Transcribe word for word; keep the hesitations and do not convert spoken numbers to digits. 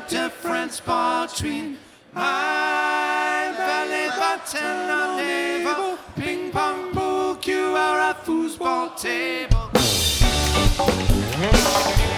difference between mig, hvad læber, tænder, næver, ping pong, boogie og a foosball table.